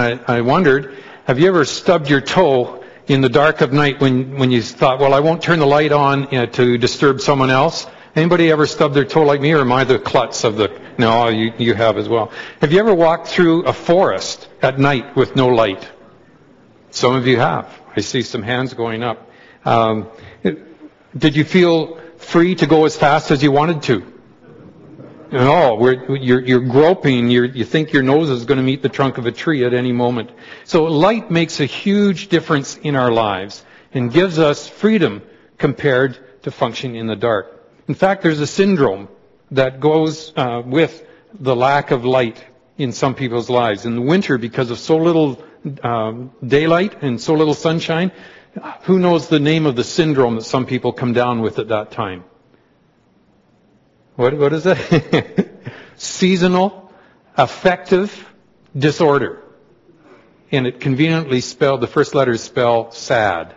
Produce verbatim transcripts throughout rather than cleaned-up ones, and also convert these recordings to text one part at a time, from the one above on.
I, I wondered, have you ever stubbed your toe in the dark of night when, when you thought, well, I won't turn the light on uh, to disturb someone else? Anybody ever stubbed their toe like me, or am I the klutz of the... No, you, you have as well. Have you ever walked through a forest at night with no light? Some of you have. I see some hands going up. Um, did you feel free to go as fast as you wanted to? No, we're, you're, you're groping. You're, you think your nose is going to meet the trunk of a tree at any moment. So light makes a huge difference in our lives and gives us freedom compared to functioning in the dark. In fact, there's a syndrome that goes uh, with the lack of light in some people's lives. In the winter, because of so little um, daylight and so little sunshine, who knows the name of the syndrome that some people come down with at that time? What, what is it? Seasonal affective disorder. And it conveniently spelled, the first letters spell sad.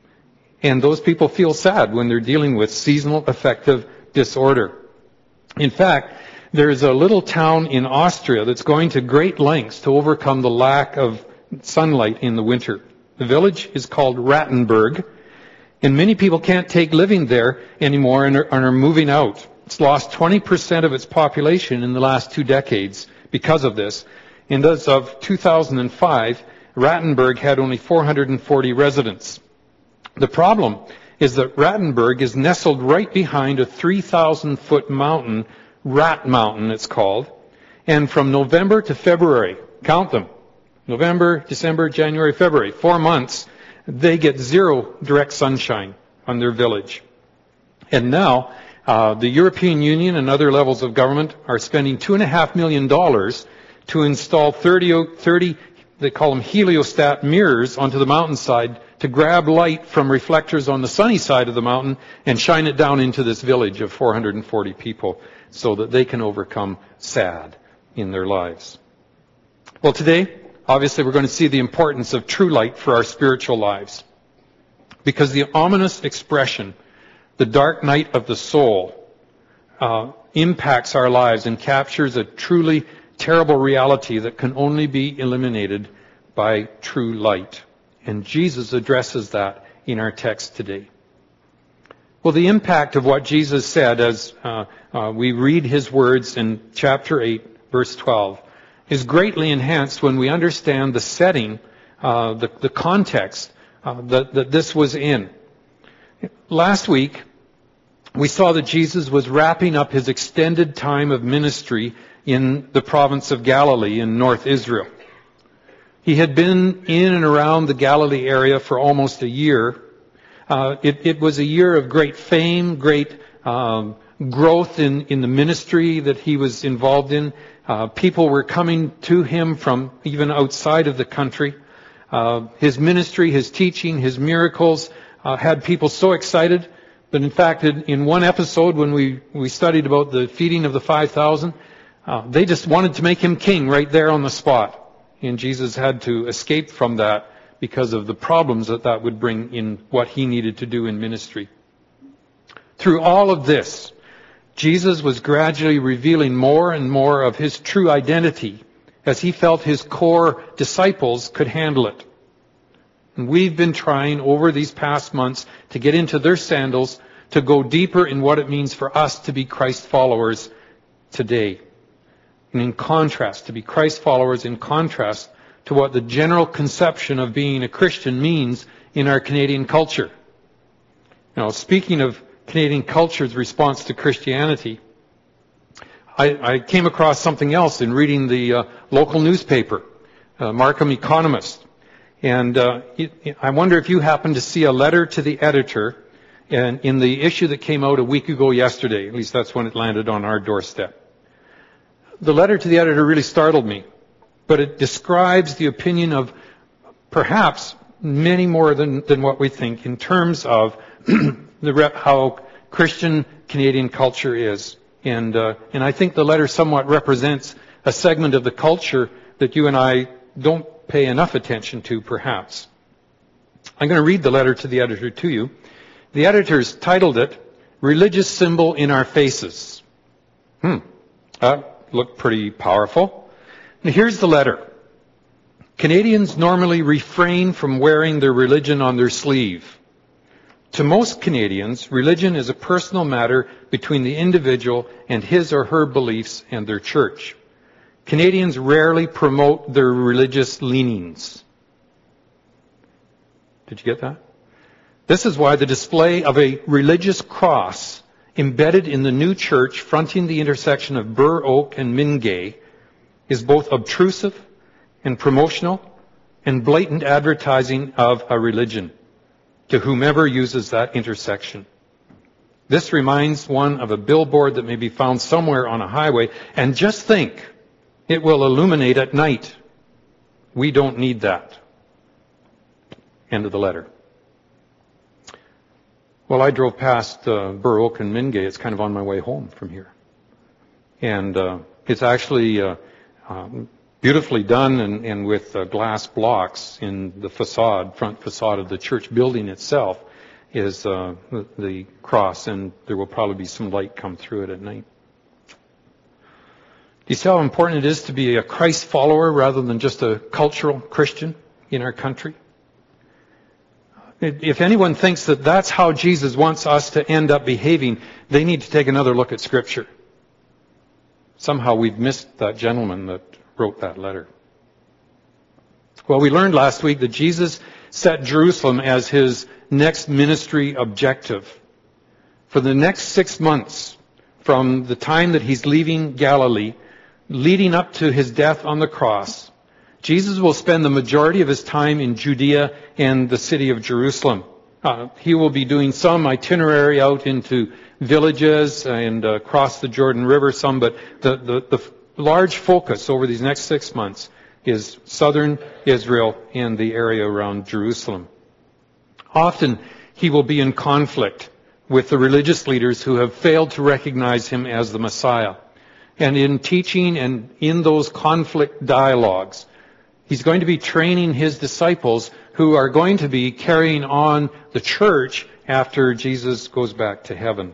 And those people feel sad when they're dealing with seasonal affective disorder. In fact, there's a little town in Austria that's going to great lengths to overcome the lack of sunlight in the winter. The village is called Rattenberg, and many people can't take living there anymore and are, and are moving out. It's lost twenty percent of its population in the last two decades because of this. And as of two thousand five, Rattenberg had only four hundred forty residents. The problem is that Rattenberg is nestled right behind a three thousand foot mountain, Rat Mountain it's called, and from November to February, count them, November, December, January, February, four months, they get zero direct sunshine on their village. And now, uh, the European Union and other levels of government are spending two and a half million dollars to install thirty, thirty, they call them heliostat mirrors onto the mountainside to grab light from reflectors on the sunny side of the mountain and shine it down into this village of four hundred forty people so that they can overcome sad in their lives. Well, today, obviously, we're going to see the importance of true light for our spiritual lives. Because the ominous expression, the dark night of the soul, uh, impacts our lives and captures a truly terrible reality that can only be eliminated by true light. And Jesus addresses that in our text today. Well, the impact of what Jesus said as uh, uh, we read his words in chapter eight, verse twelve, is greatly enhanced when we understand the setting, uh, the, the context uh, that, that this was in. Last week, we saw that Jesus was wrapping up his extended time of ministry in the province of Galilee in North Israel. He had been in and around the Galilee area for almost a year. Uh, it, it was a year of great fame, great um, growth in, in the ministry that he was involved in. Uh, people were coming to him from even outside of the country. Uh, his ministry, his teaching, his miracles uh, had people so excited. But in fact, in, in one episode when we, we studied about the feeding of the five thousand, uh, they just wanted to make him king right there on the spot. And Jesus had to escape from that because of the problems that that would bring in what he needed to do in ministry. Through all of this, Jesus was gradually revealing more and more of his true identity as he felt his core disciples could handle it. And we've been trying over these past months to get into their sandals, to go deeper in what it means for us to be Christ followers today. And in contrast, to be Christ followers in contrast to what the general conception of being a Christian means in our Canadian culture. Now, speaking of Canadian culture's response to Christianity, I, I came across something else in reading the uh, local newspaper, uh, Markham Economist. And uh, it, I wonder if you happened to see a letter to the editor in, in the issue that came out a week ago yesterday. At least that's when it landed on our doorstep. The letter to the editor really startled me, but it describes the opinion of perhaps many more than, than what we think in terms of the rep, how Christian Canadian culture is. And, uh, and I think the letter somewhat represents a segment of the culture that you and I don't pay enough attention to, perhaps. I'm going to read the letter to the editor to you. The editor's titled it, Religious Symbol in Our Faces. Hmm. Uh, Looked pretty powerful. And here's the letter. Canadians normally refrain from wearing their religion on their sleeve. To most Canadians, religion is a personal matter between the individual and his or her beliefs and their church. Canadians rarely promote their religious leanings. Did you get that? This is why the display of a religious cross embedded in the new church fronting the intersection of Burr Oak and Mingay is both obtrusive and promotional and blatant advertising of a religion to whomever uses that intersection. This reminds one of a billboard that may be found somewhere on a highway, and just think, it will illuminate at night. We don't need that. End of the letter. Well, I drove past uh, Burr Oak and Mingay. It's kind of on my way home from here. And uh, it's actually uh, um, beautifully done and, and with uh, glass blocks in the facade, front facade of the church building itself is uh, the, the cross, and there will probably be some light come through it at night. Do you see how important it is to be a Christ follower rather than just a cultural Christian in our country? If anyone thinks that that's how Jesus wants us to end up behaving, they need to take another look at Scripture. Somehow we've missed that gentleman that wrote that letter. Well, we learned last week that Jesus set Jerusalem as his next ministry objective. For the next six months, from the time that he's leaving Galilee, leading up to his death on the cross, Jesus will spend the majority of his time in Judea and the city of Jerusalem. Uh, he will be doing some itinerary out into villages and uh, across the Jordan River, some, but the, the, the large focus over these next six months is southern Israel and the area around Jerusalem. Often he will be in conflict with the religious leaders who have failed to recognize him as the Messiah. And in teaching and in those conflict dialogues, he's going to be training his disciples who are going to be carrying on the church after Jesus goes back to heaven.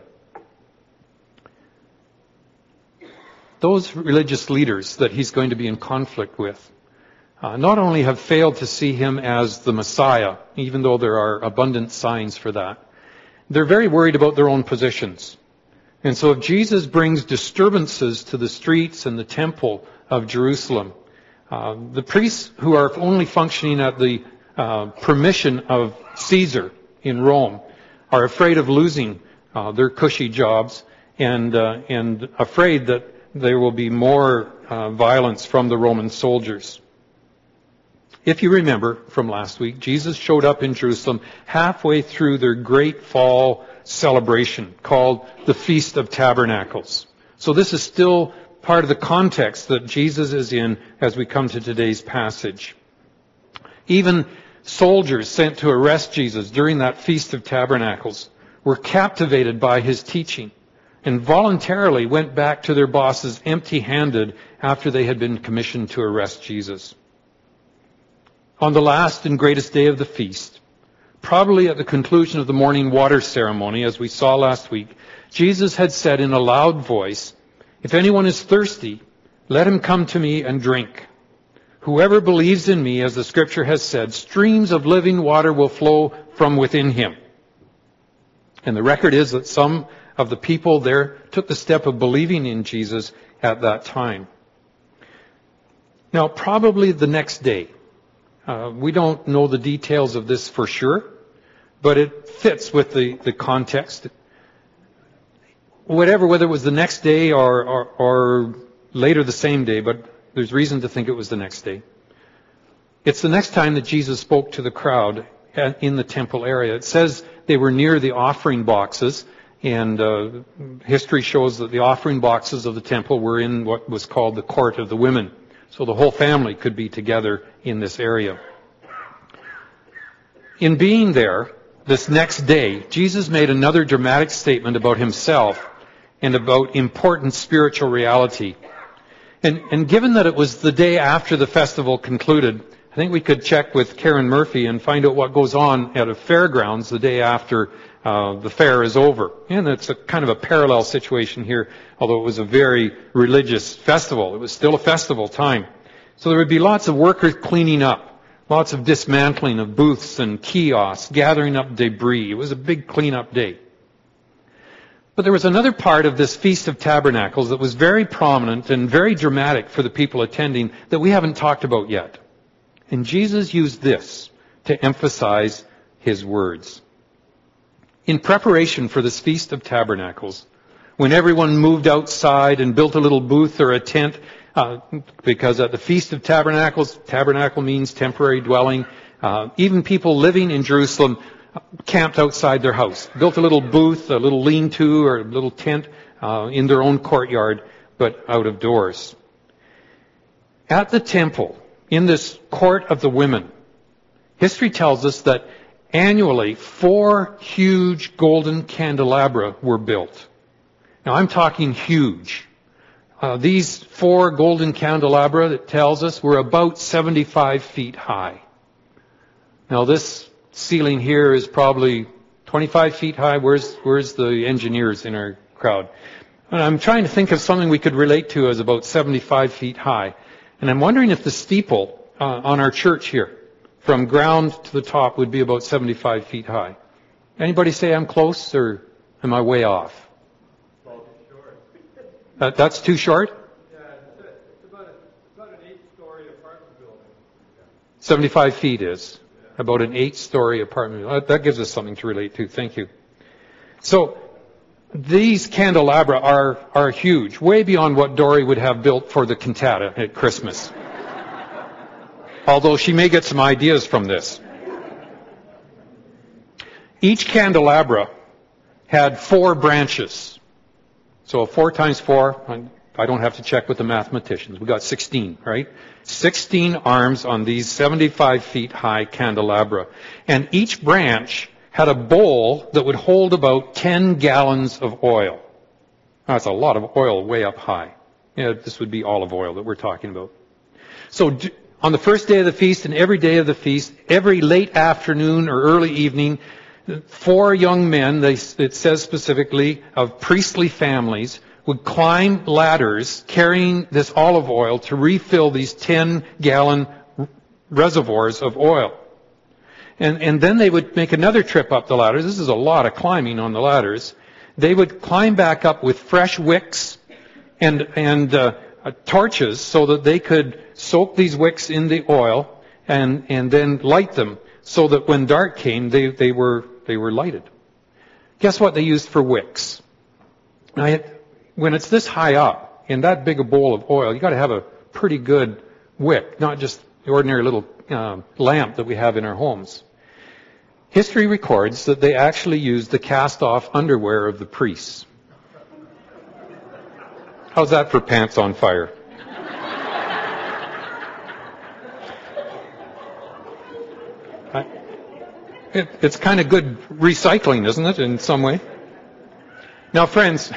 Those religious leaders that he's going to be in conflict with uh, not only have failed to see him as the Messiah, even though there are abundant signs for that, they're very worried about their own positions. And so if Jesus brings disturbances to the streets and the temple of Jerusalem, uh, the priests who are only functioning at the uh, permission of Caesar in Rome are afraid of losing uh, their cushy jobs and uh, and afraid that there will be more uh, violence from the Roman soldiers. If you remember from last week, Jesus showed up in Jerusalem halfway through their great fall celebration called the Feast of Tabernacles. So this is still part of the context that Jesus is in as we come to today's passage. Even soldiers sent to arrest Jesus during that Feast of Tabernacles were captivated by his teaching and voluntarily went back to their bosses empty-handed after they had been commissioned to arrest Jesus. On the last and greatest day of the feast, probably at the conclusion of the morning water ceremony, as we saw last week, Jesus had said in a loud voice, "If anyone is thirsty, let him come to me and drink. Whoever believes in me, as the Scripture has said, streams of living water will flow from within him." And the record is that some of the people there took the step of believing in Jesus at that time. Now, probably the next day, uh, we don't know the details of this for sure, but it fits with the, the context. Whatever, whether it was the next day or, or, or later the same day, but there's reason to think it was the next day. It's the next time that Jesus spoke to the crowd in the temple area. It says they were near the offering boxes, and uh, history shows that the offering boxes of the temple were in what was called the court of the women. So the whole family could be together in this area. In being there, this next day, Jesus made another dramatic statement about himself and about important spiritual reality. And, and given that it was the day after the festival concluded, I think we could check with Karen Murphy and find out what goes on at a fairgrounds the day after uh, the fair is over. And it's a kind of a parallel situation here, although it was a very religious festival. It was still a festival time. So there would be lots of workers cleaning up, lots of dismantling of booths and kiosks, gathering up debris. It was a big cleanup day. But there was another part of this Feast of Tabernacles that was very prominent and very dramatic for the people attending that we haven't talked about yet. And Jesus used this to emphasize his words. In preparation for this Feast of Tabernacles, when everyone moved outside and built a little booth or a tent, uh, because at the Feast of Tabernacles, tabernacle means temporary dwelling, uh, even people living in Jerusalem camped outside their house, built a little booth, a little lean-to or a little tent uh, in their own courtyard, but out of doors. At the temple, in this court of the women, history tells us that annually four huge golden candelabra were built. Now I'm talking huge. Uh, these four golden candelabra, it tells us, were about seventy-five feet high. Now this ceiling here is probably twenty-five feet high. Where's, where's the engineers in our crowd? And I'm trying to think of something we could relate to as about seventy-five feet high. And I'm wondering if the steeple uh, on our church here, from ground to the top, would be about seventy-five feet high. Anybody say I'm close, or am I way off? That, that's too short? Yeah, it's, a, it's, about, a, it's about an eight-story apartment building. seventy-five feet is. About an eight-story apartment. That gives us something to relate to. Thank you. So, these candelabra are, are huge, way beyond what Dory would have built for the cantata at Christmas. Although she may get some ideas from this. Each candelabra had four branches. So four times four, I don't have to check with the mathematicians. We got sixteen, right? sixteen arms on these seventy-five feet high candelabra. And each branch had a bowl that would hold about ten gallons of oil. That's a lot of oil way up high. Yeah, this would be olive oil that we're talking about. So on the first day of the feast and every day of the feast, every late afternoon or early evening, four young men, they, it says specifically, of priestly families, would climb ladders carrying this olive oil to refill these ten-gallon reservoirs of oil. And, and then they would make another trip up the ladders. This is a lot of climbing on the ladders. They would climb back up with fresh wicks and, and uh, uh, torches so that they could soak these wicks in the oil and, and then light them so that when dark came, they, they were they were lighted. Guess what they used for wicks? Now, when it's this high up, in that big a bowl of oil, you've got to have a pretty good wick, not just the ordinary little uh, lamp that we have in our homes. History records that they actually used the cast-off underwear of the priests. How's that for pants on fire? I, it, it's kind of good recycling, isn't it, in some way? Now, friends,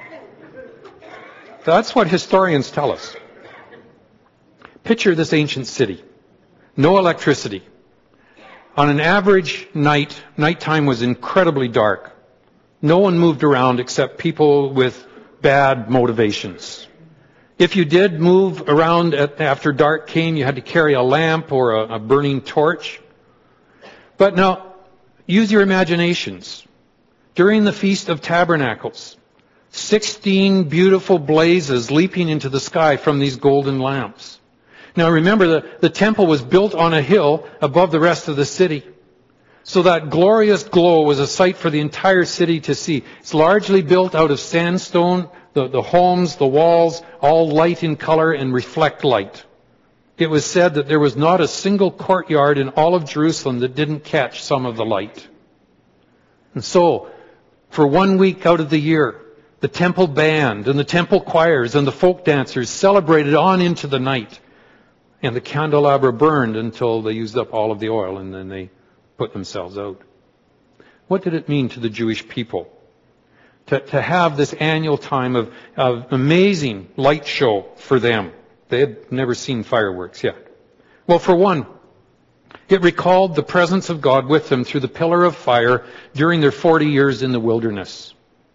that's what historians tell us. Picture this ancient city. No electricity. On an average night, nighttime was incredibly dark. No one moved around except people with bad motivations. If you did move around at, after dark came, you had to carry a lamp or a, a burning torch. But now, use your imaginations. During the Feast of Tabernacles, sixteen beautiful blazes leaping into the sky from these golden lamps. Now remember, the, the temple was built on a hill above the rest of the city. So that glorious glow was a sight for the entire city to see. It's largely built out of sandstone, the, the homes, the walls, all light in color and reflect light. It was said that there was not a single courtyard in all of Jerusalem that didn't catch some of the light. And so, for one week out of the year, the temple band and the temple choirs and the folk dancers celebrated on into the night. And the candelabra burned until they used up all of the oil, and then they put themselves out. What did it mean to the Jewish people to, to have this annual time of, of amazing light show for them? They had never seen fireworks yet. Well, for one, it recalled the presence of God with them through the pillar of fire during their forty years in the wilderness.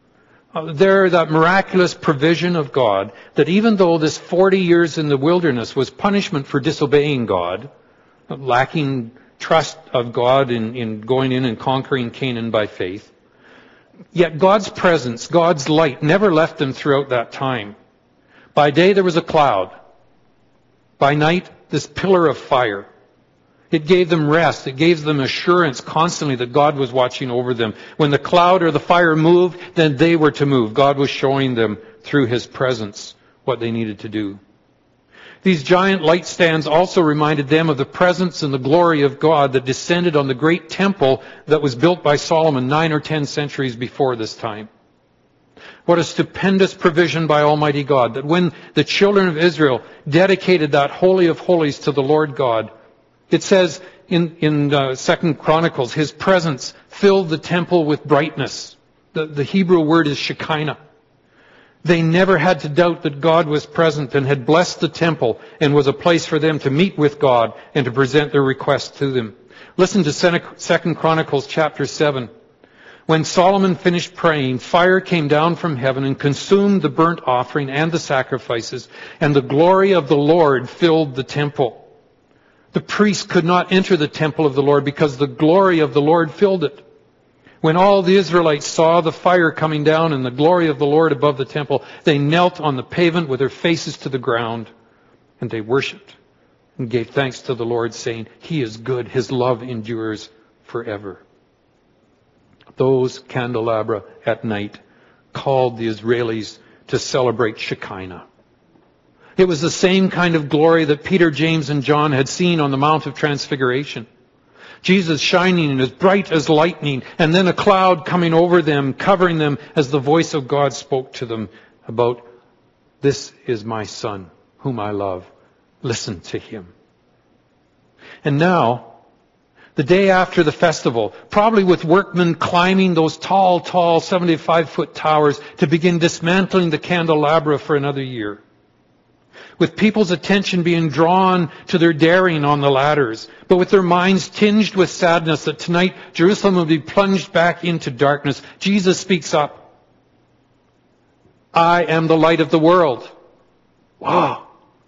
Uh, there, that miraculous provision of God, that even though this forty years in the wilderness was punishment for disobeying God, lacking trust of God in, in going in and conquering Canaan by faith, yet God's presence, God's light never left them throughout that time. By day there was a cloud. By night, this pillar of fire. It gave them rest. It gave them assurance constantly that God was watching over them. When the cloud or the fire moved, then they were to move. God was showing them through His presence what they needed to do. These giant light stands also reminded them of the presence and the glory of God that descended on the great temple that was built by Solomon nine or ten centuries before this time. What a stupendous provision by Almighty God, that when the children of Israel dedicated that Holy of Holies to the Lord God, it says in, in uh, Second Chronicles, His presence filled the temple with brightness. The, the Hebrew word is Shekinah. They never had to doubt that God was present and had blessed the temple and was a place for them to meet with God and to present their requests to them. Listen to Second Chronicles chapter seven. When Solomon finished praying, fire came down from heaven and consumed the burnt offering and the sacrifices, and the glory of the Lord filled the temple. The priests could not enter the temple of the Lord because the glory of the Lord filled it. When all the Israelites saw the fire coming down and the glory of the Lord above the temple, they knelt on the pavement with their faces to the ground, and they worshipped and gave thanks to the Lord, saying, He is good, His love endures forever. Those candelabra at night called the Israelis to celebrate Shekinah. It was the same kind of glory that Peter, James, and John had seen on the Mount of Transfiguration. Jesus shining as bright as lightning, and then a cloud coming over them, covering them as the voice of God spoke to them about, This is my Son, whom I love. Listen to Him. And now, the day after the festival, probably with workmen climbing those tall, tall seventy-five foot towers to begin dismantling the candelabra for another year, with people's attention being drawn to their daring on the ladders, but with their minds tinged with sadness that tonight Jerusalem will be plunged back into darkness, Jesus speaks up. I am the light of the world. Wow.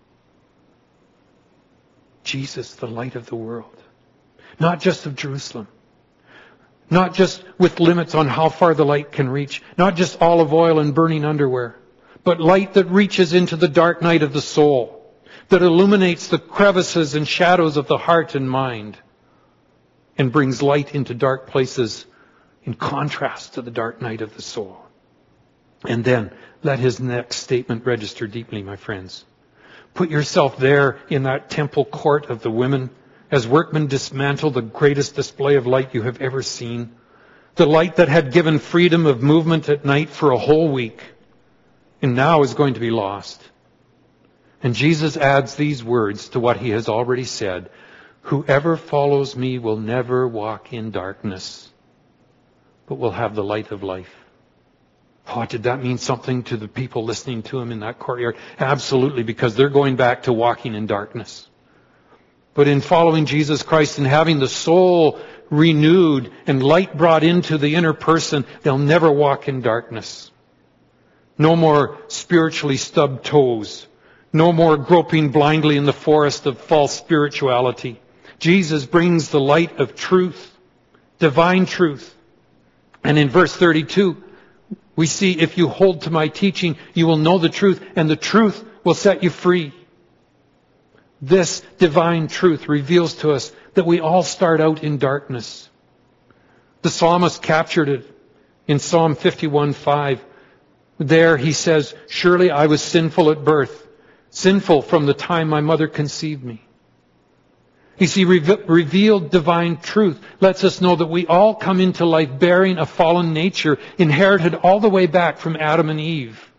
Jesus, the light of the world. Not just of Jerusalem. Not just with limits on how far the light can reach. Not just olive oil and burning underwear. But light that reaches into the dark night of the soul, that illuminates the crevices and shadows of the heart and mind, and brings light into dark places in contrast to the dark night of the soul. And then, let His next statement register deeply, my friends. Put yourself there in that temple court of the women, as workmen dismantle the greatest display of light you have ever seen. The light that had given freedom of movement at night for a whole week, and now is going to be lost. And Jesus adds these words to what He has already said. Whoever follows me will never walk in darkness, but will have the light of life. Oh, did that mean something to the people listening to Him in that courtyard? Absolutely, because they're going back to walking in darkness. But in following Jesus Christ and having the soul renewed and light brought into the inner person, they'll never walk in darkness. No more spiritually stubbed toes. No more groping blindly in the forest of false spirituality. Jesus brings the light of truth, divine truth. And in verse thirty-two, we see, if you hold to my teaching, you will know the truth, and the truth will set you free. This divine truth reveals to us that we all start out in darkness. The psalmist captured it in Psalm fifty-one five. There he says, surely I was sinful at birth, sinful from the time my mother conceived me. You see, re- revealed divine truth lets us know that we all come into life bearing a fallen nature inherited all the way back from Adam and Eve.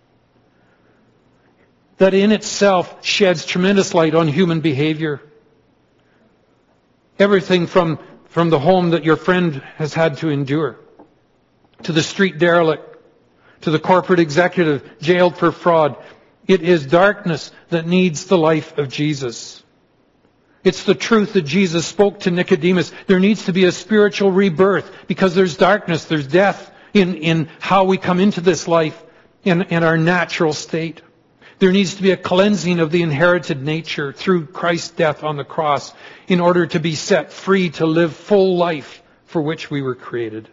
That in itself sheds tremendous light on human behavior. Everything from, from the home that your friend has had to endure, to the street derelict, to the corporate executive jailed for fraud. It is darkness that needs the life of Jesus. It's the truth that Jesus spoke to Nicodemus. There needs to be a spiritual rebirth because there's darkness, there's death, in, in how we come into this life in, in our natural state. There needs to be a cleansing of the inherited nature through Christ's death on the cross in order to be set free to live full life for which we were created.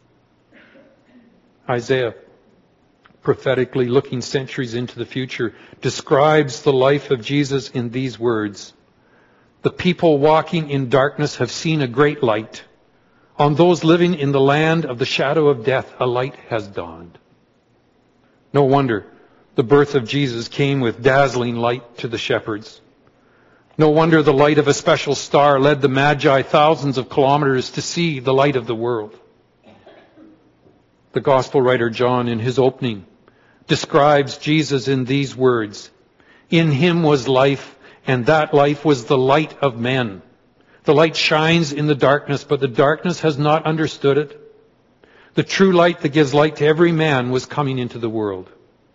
Isaiah, prophetically looking centuries into the future, describes the life of Jesus in these words. The people walking in darkness have seen a great light. On those living in the land of the shadow of death, a light has dawned. No wonder the birth of Jesus came with dazzling light to the shepherds. No wonder the light of a special star led the Magi thousands of kilometers to see the light of the world. The Gospel writer John, in his opening, describes Jesus in these words. In him was life, and that life was the light of men. The light shines in the darkness, but the darkness has not understood it. The true light that gives light to every man was coming into the world.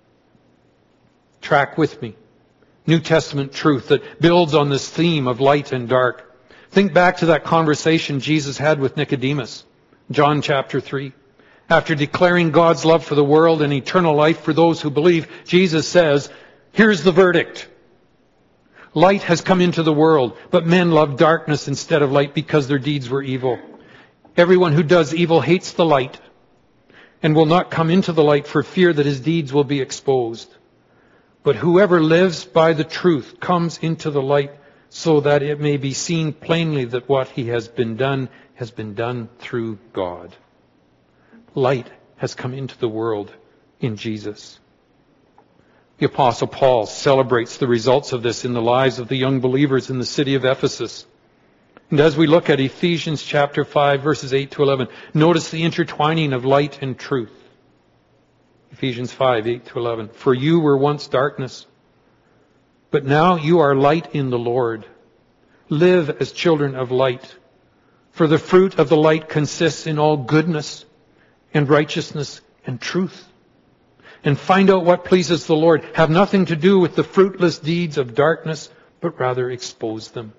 Track with me. New Testament truth that builds on this theme of light and dark. Think back to that conversation Jesus had with Nicodemus, John chapter three. After declaring God's love for the world and eternal life for those who believe, Jesus says, here's the verdict. Light has come into the world, but men love darkness instead of light because their deeds were evil. Everyone who does evil hates the light and will not come into the light for fear that his deeds will be exposed. But whoever lives by the truth comes into the light so that it may be seen plainly that what he has been done has been done through God. Light has come into the world in Jesus. The Apostle Paul celebrates the results of this in the lives of the young believers in the city of Ephesus. And as we look at Ephesians chapter five, verses eight to eleven, notice the intertwining of light and truth. Ephesians five, eight to eleven. For you were once darkness, but now you are light in the Lord. Live as children of light. For the fruit of the light consists in all goodness and righteousness and truth. And find out what pleases the Lord. Have nothing to do with the fruitless deeds of darkness, but rather expose them.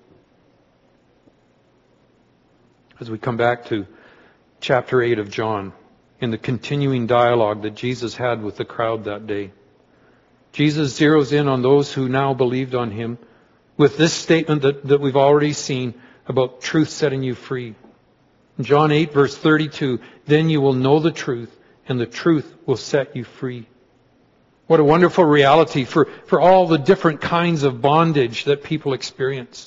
As we come back to chapter eight of John, in the continuing dialogue that Jesus had with the crowd that day, Jesus zeroes in on those who now believed on him with this statement that, that we've already seen about truth setting you free. In John eight, verse thirty-two, then you will know the truth, and the truth will set you free. What a wonderful reality for, for all the different kinds of bondage that people experience.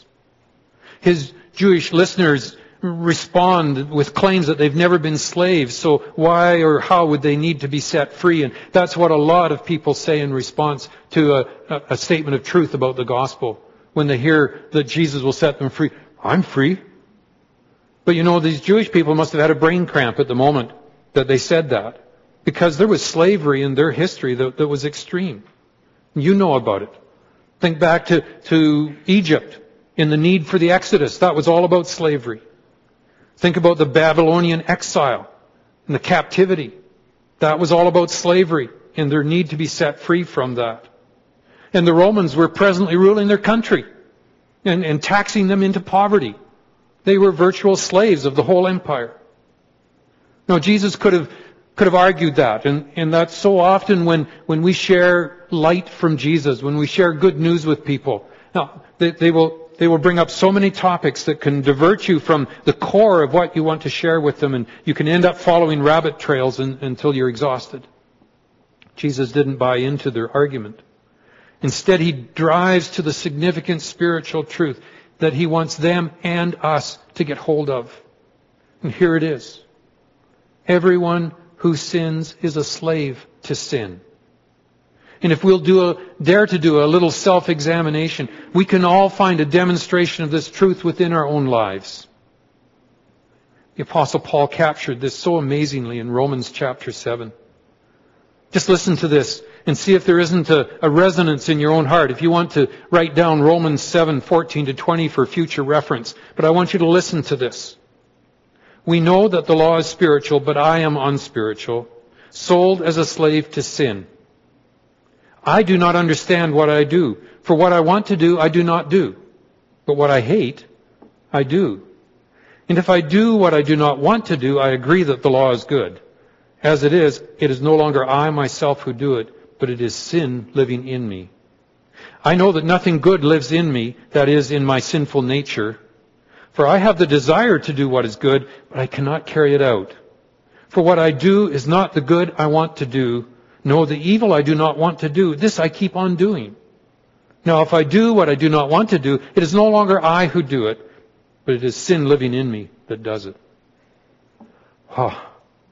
His Jewish listeners respond with claims that they've never been slaves, so why or how would they need to be set free? And that's what a lot of people say in response to a, a statement of truth about the gospel. When they hear that Jesus will set them free, I'm free. But you know, these Jewish people must have had a brain cramp at the moment that they said that, because there was slavery in their history that, that was extreme. You know about it. Think back to, to Egypt in the need for the Exodus. That was all about slavery. Think about the Babylonian exile and the captivity. That was all about slavery and their need to be set free from that. And the Romans were presently ruling their country and, and taxing them into poverty. They were virtual slaves of the whole empire. Now, Jesus could have could have argued that, and, and that's so often when, when we share light from Jesus, when we share good news with people. Now, they, they will they will bring up so many topics that can divert you from the core of what you want to share with them, and you can end up following rabbit trails in, until you're exhausted. Jesus didn't buy into their argument. Instead, he drives to the significant spiritual truth that he wants them and us to get hold of. And here it is. Everyone who sins is a slave to sin. And if we'll do a, dare to do a little self-examination, we can all find a demonstration of this truth within our own lives. The Apostle Paul captured this so amazingly in Romans chapter seven. Just listen to this and see if there isn't a, a resonance in your own heart. If you want to write down Romans seven, fourteen to twenty for future reference. But I want you to listen to this. We know that the law is spiritual, but I am unspiritual, sold as a slave to sin. I do not understand what I do. For what I want to do, I do not do. But what I hate, I do. And if I do what I do not want to do, I agree that the law is good. As it is, it is no longer I myself who do it, but it is sin living in me. I know that nothing good lives in me, that is, in my sinful nature. For I have the desire to do what is good, but I cannot carry it out. For what I do is not the good I want to do. No, the evil I do not want to do, this I keep on doing. Now, if I do what I do not want to do, it is no longer I who do it, but it is sin living in me that does it. Oh,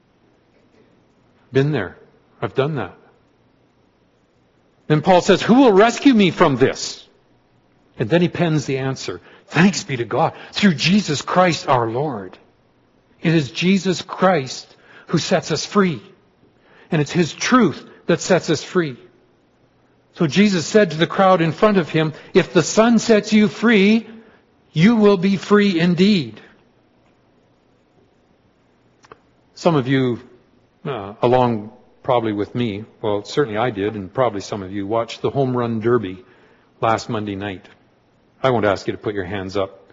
been there. I've done that. Then Paul says, who will rescue me from this? And then he pens the answer. Thanks be to God, through Jesus Christ our Lord. It is Jesus Christ who sets us free. And it's His truth that sets us free. So Jesus said to the crowd in front of Him, if the Son sets you free, you will be free indeed. Some of you, uh, along probably with me, well, certainly I did, and probably some of you, watched the Home Run Derby last Monday night. I won't ask you to put your hands up.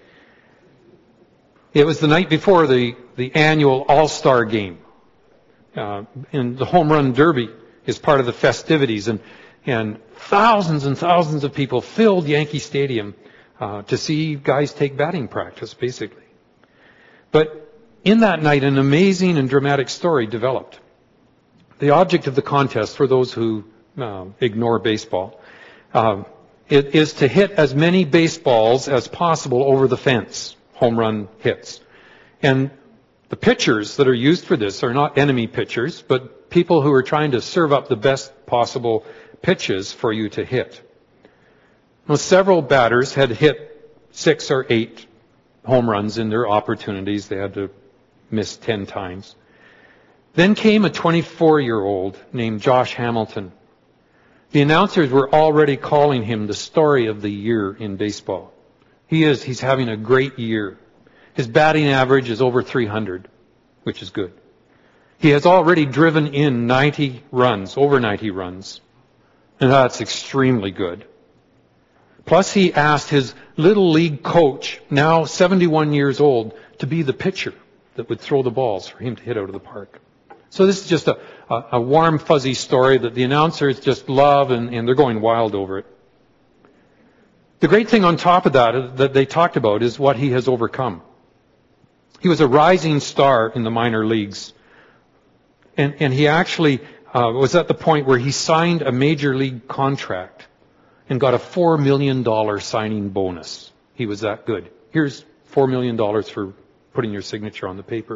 It was the night before the, the annual All-Star Game. Uh, and the Home Run Derby is part of the festivities, and, and thousands and thousands of people filled Yankee Stadium uh, to see guys take batting practice, basically. But in that night, an amazing and dramatic story developed. The object of the contest, for those who uh, ignore baseball, uh, it is to hit as many baseballs as possible over the fence, home run hits. And the pitchers that are used for this are not enemy pitchers, but people who are trying to serve up the best possible pitches for you to hit. Well, several batters had hit six or eight home runs in their opportunities. They had to miss ten times. Then came a twenty-four-year-old named Josh Hamilton. The announcers were already calling him the story of the year in baseball. He is, he's having a great year. His batting average is over three hundred, which is good. He has already driven in ninety runs, over ninety runs. And that's extremely good. Plus he asked his little league coach, now seventy-one years old, to be the pitcher that would throw the balls for him to hit out of the park. So this is just a, a, a warm, fuzzy story that the announcers just love, and, and they're going wild over it. The great thing on top of that that they talked about is what he has overcome. He was a rising star in the minor leagues. And, and he actually uh, was at the point where he signed a major league contract and got a four million dollars signing bonus. He was that good. Here's four million dollars for putting your signature on the paper.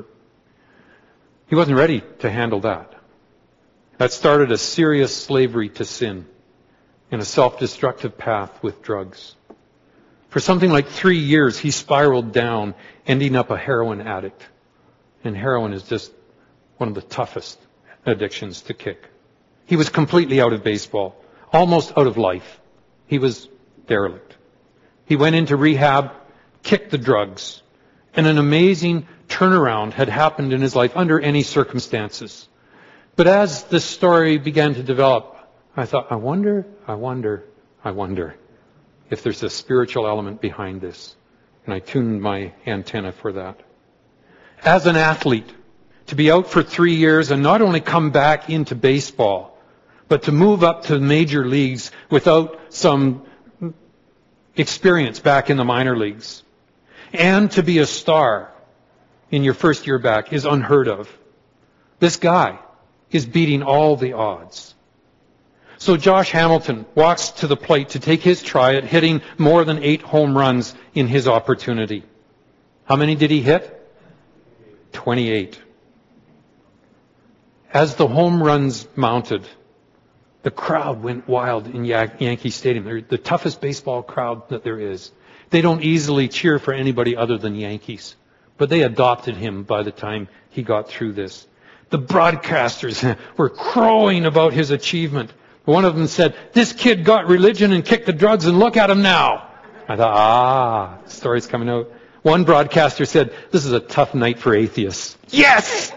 He wasn't ready to handle that. That started a serious slavery to sin and a self-destructive path with drugs. For something like three years, he spiraled down, ending up a heroin addict. And heroin is just one of the toughest addictions to kick. He was completely out of baseball, almost out of life. He was derelict. He went into rehab, kicked the drugs, and an amazing turnaround had happened in his life under any circumstances. But as this story began to develop, I thought, I wonder, I wonder, I wonder if there's a spiritual element behind this. And I tuned my antenna for that. As an athlete, to be out for three years and not only come back into baseball, but to move up to the major leagues without some experience back in the minor leagues, and to be a star in your first year back is unheard of. This guy is beating all the odds. So Josh Hamilton walks to the plate to take his try at hitting more than eight home runs in his opportunity. How many did he hit? twenty-eight. As the home runs mounted, the crowd went wild in Yankee Stadium. They're the toughest baseball crowd that there is. They don't easily cheer for anybody other than Yankees. But they adopted him by the time he got through this. The broadcasters were crowing about his achievement. One of them said, "This kid got religion and kicked the drugs, and look at him now." I thought, ah, the story's coming out. One broadcaster said, "This is a tough night for atheists." Yes!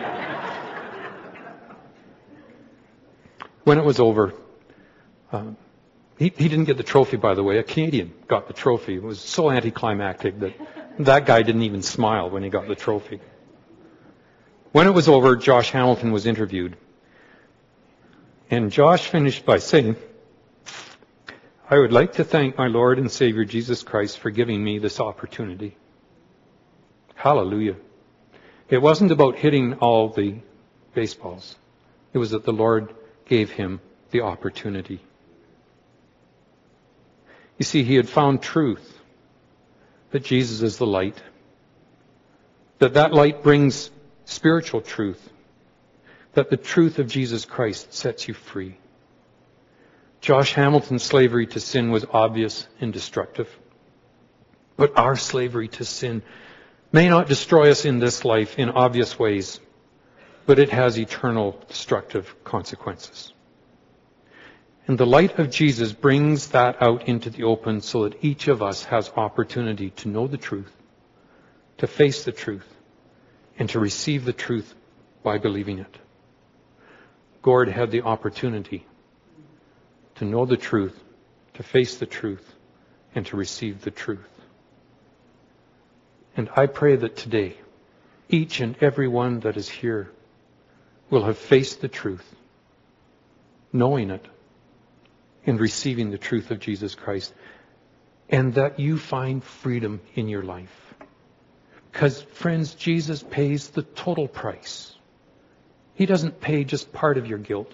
When it was over, um, he, he didn't get the trophy, by the way. A Canadian got the trophy. It was so anticlimactic that that guy didn't even smile when he got the trophy. When it was over, Josh Hamilton was interviewed. And Josh finished by saying, I would like to thank my Lord and Savior Jesus Christ for giving me this opportunity. Hallelujah. It wasn't about hitting all the baseballs. It was that the Lord gave him the opportunity. You see, he had found truth, that Jesus is the light, that that light brings spiritual truth, that the truth of Jesus Christ sets you free. Josh Hamilton's slavery to sin was obvious and destructive. But our slavery to sin may not destroy us in this life in obvious ways, but it has eternal destructive consequences. And the light of Jesus brings that out into the open so that each of us has opportunity to know the truth, to face the truth, and to receive the truth by believing it. Gord had the opportunity to know the truth, to face the truth, and to receive the truth. And I pray that today, each and every one that is here will have faced the truth, knowing it, and receiving the truth of Jesus Christ, and that you find freedom in your life. Because, friends, Jesus pays the total price. He doesn't pay just part of your guilt.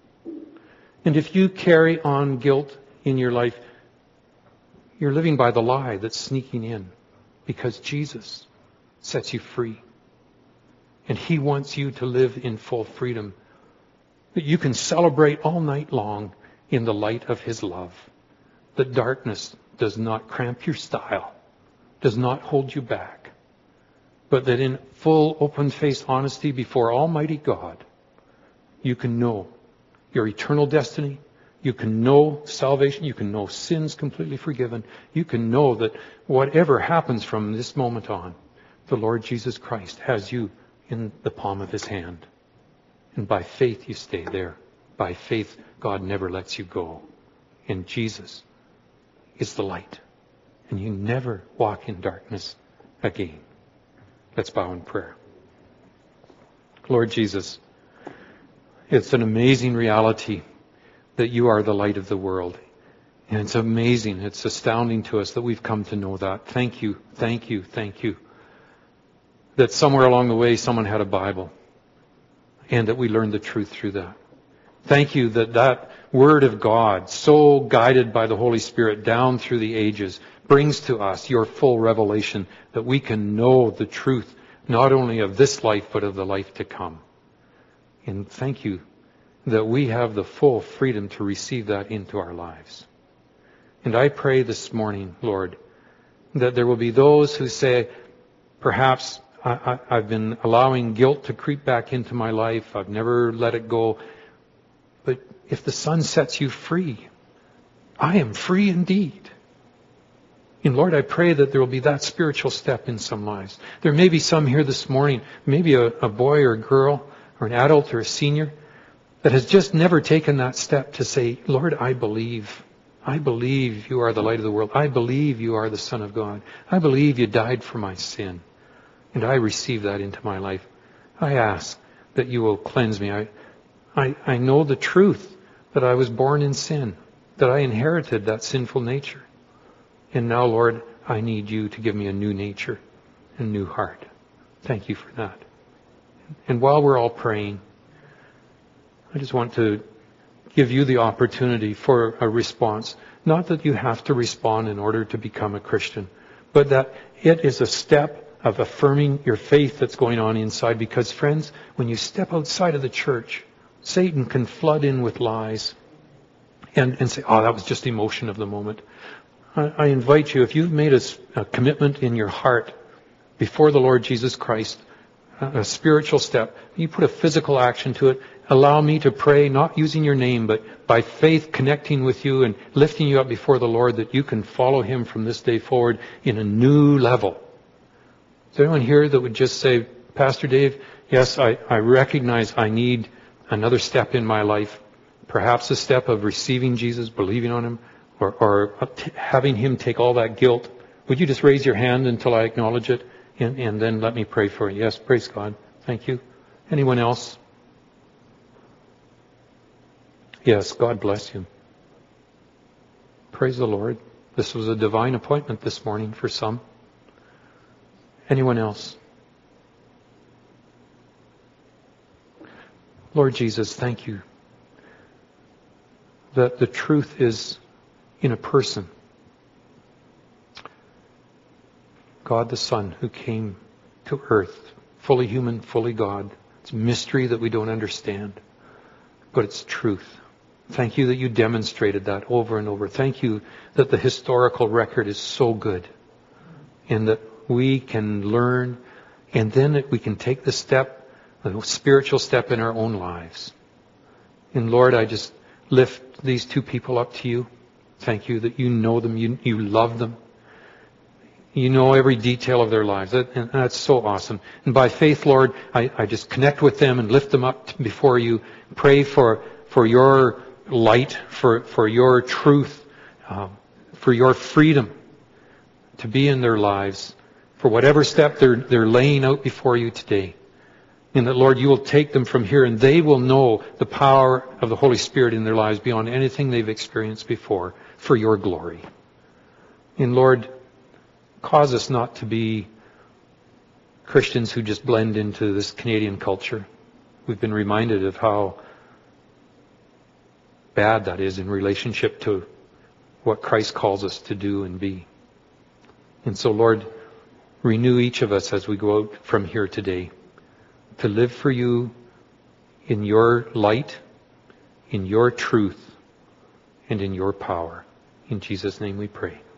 And if you carry on guilt in your life, you're living by the lie that's sneaking in, because Jesus sets you free. And He wants you to live in full freedom, that you can celebrate all night long in the light of His love. That darkness does not cramp your style, does not hold you back, but that in full open-faced honesty before Almighty God, you can know your eternal destiny. You can know salvation. You can know sins completely forgiven. You can know that whatever happens from this moment on, the Lord Jesus Christ has you in the palm of His hand. And by faith you stay there. By faith, God never lets you go. And Jesus is the light. And you never walk in darkness again. Let's bow in prayer. Lord Jesus, it's an amazing reality that you are the light of the world. And it's amazing, it's astounding to us that we've come to know that. Thank you, thank you, thank you. That somewhere along the way someone had a Bible and that we learned the truth through that. Thank you that that Word of God, so guided by the Holy Spirit down through the ages, brings to us your full revelation that we can know the truth not only of this life but of the life to come. And thank you that we have the full freedom to receive that into our lives. And I pray this morning, Lord, that there will be those who say, perhaps I, I, I've been allowing guilt to creep back into my life. I've never let it go. But if the Son sets you free, I am free indeed. And Lord, I pray that there will be that spiritual step in some lives. There may be some here this morning, maybe a, a boy or a girl, or an adult or a senior, that has just never taken that step to say, Lord, I believe. I believe you are the light of the world. I believe you are the Son of God. I believe you died for my sin. And I receive that into my life. I ask that you will cleanse me. I, I, I know the truth that I was born in sin, that I inherited that sinful nature. And now, Lord, I need you to give me a new nature, a new heart. Thank you for that. And while we're all praying, I just want to give you the opportunity for a response. Not that you have to respond in order to become a Christian, but that it is a step of affirming your faith that's going on inside. Because, friends, when you step outside of the church, Satan can flood in with lies and, and say, oh, that was just emotion of the moment. I, I invite you, if you've made a, a commitment in your heart before the Lord Jesus Christ, a spiritual step, you put a physical action to it. Allow me to pray, not using your name, but by faith connecting with you and lifting you up before the Lord, that you can follow Him from this day forward in a new level. Is there anyone here that would just say, Pastor Dave, yes, I, I recognize I need another step in my life. Perhaps a step of receiving Jesus, believing on Him, or, or having Him take all that guilt. Would you just raise your hand until I acknowledge it? And, and then let me pray for you. Yes, praise God. Thank you. Anyone else? Yes, God bless you. Praise the Lord. This was a divine appointment this morning for some. Anyone else? Lord Jesus, thank you that the truth is in a person. God the Son who came to earth, fully human, fully God. It's a mystery that we don't understand, but it's truth. Thank you that you demonstrated that over and over. Thank you that the historical record is so good and that we can learn, and then that we can take the step, the spiritual step in our own lives. And Lord, I just lift these two people up to you. Thank you that you know them, you, you love them. You know every detail of their lives. That, and that's so awesome. And by faith, Lord, I, I just connect with them and lift them up before you. Pray for, for your light, for, for your truth, um, for your freedom to be in their lives, for whatever step they're, they're laying out before you today. And that, Lord, you will take them from here and they will know the power of the Holy Spirit in their lives beyond anything they've experienced before for your glory. And Lord, cause us not to be Christians who just blend into this Canadian culture. We've been reminded of how bad that is in relationship to what Christ calls us to do and be. And so, Lord, renew each of us as we go out from here today to live for you in your light, in your truth, and in your power. In Jesus' name we pray.